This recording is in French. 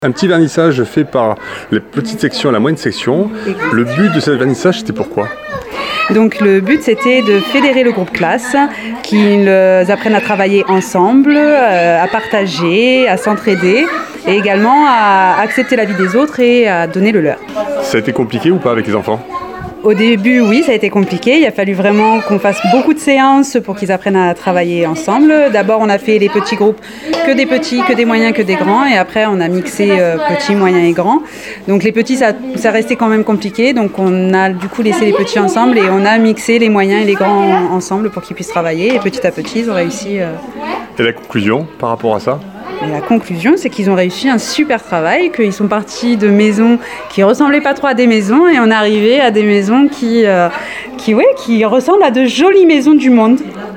Un petit vernissage fait par les petites sections et la moyenne section. Le but de ce vernissage, c'était pourquoi ? Donc le but, c'était de fédérer le groupe classe, qu'ils apprennent à travailler ensemble, à partager, à s'entraider et également à accepter la vie des autres et à donner le leur. Ça a été compliqué ou pas avec les enfants ? Au début, oui, ça a été compliqué. Il a fallu vraiment qu'on fasse beaucoup de séances pour qu'ils apprennent à travailler ensemble. D'abord, on a fait les petits groupes, que des petits, que des moyens, que des grands. Et après, on a mixé petits, moyens et grands. Donc les petits, ça restait quand même compliqué. Donc on a du coup laissé les petits ensemble et on a mixé les moyens et les grands ensemble pour qu'ils puissent travailler. Et petit à petit, ils ont réussi. Et la conclusion par rapport à ça ? Et la conclusion, c'est qu'ils ont réussi un super travail, qu'ils sont partis de maisons qui ressemblaient pas trop à des maisons et on est arrivé à des maisons qui ressemblent à de jolies maisons du monde.